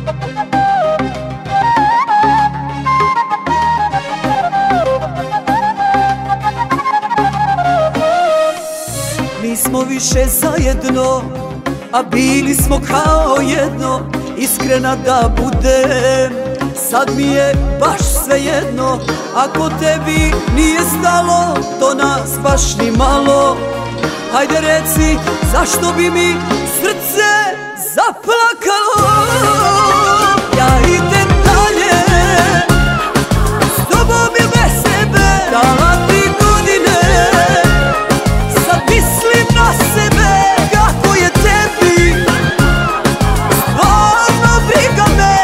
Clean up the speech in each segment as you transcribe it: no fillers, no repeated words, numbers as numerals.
Nismo više zajedno, a bili smo kao jedno. Iskrena da budem, sad mi je baš svejedno. Ako tebi nije stalo do nas baš ni malo, hajde reci zašto bi mi srce zaplakalo. Ja idem dalje, s tobom ili bez sebe. Dala ti godine, sad mislim na sebe. Kako je tebi, stvarno briga me.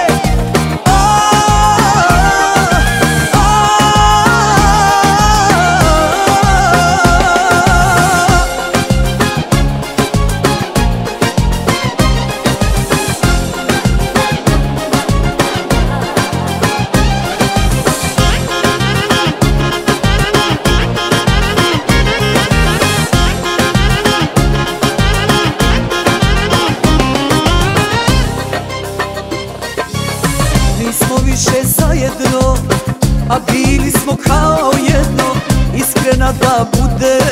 Nismo više zajedno, a bili smo kao jedno. Iskrena da budem,